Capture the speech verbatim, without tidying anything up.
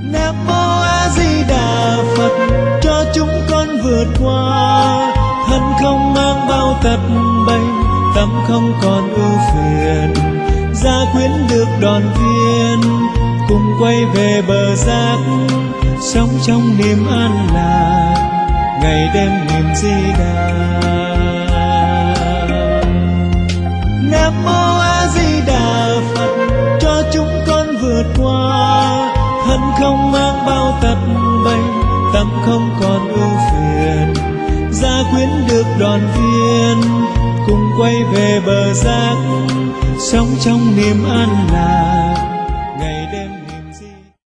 Nam mô A Di Đà Phật, cho chúng con vượt qua. Thân không mang bao tật bệnh, tâm không còn ưu phiền. Gia quyến được đoàn viên, cùng quay về bờ giác, sống trong niềm an lạc, ngày đêm niệm Di Đà. Nam mô A Di Đà Phật, cho chúng con vượt qua. Thân không mang bao tật bệnh, tâm không còn ưu phiền. Gia quyến được đoàn viên, cùng quay về bờ giác, sống trong niềm an lạc,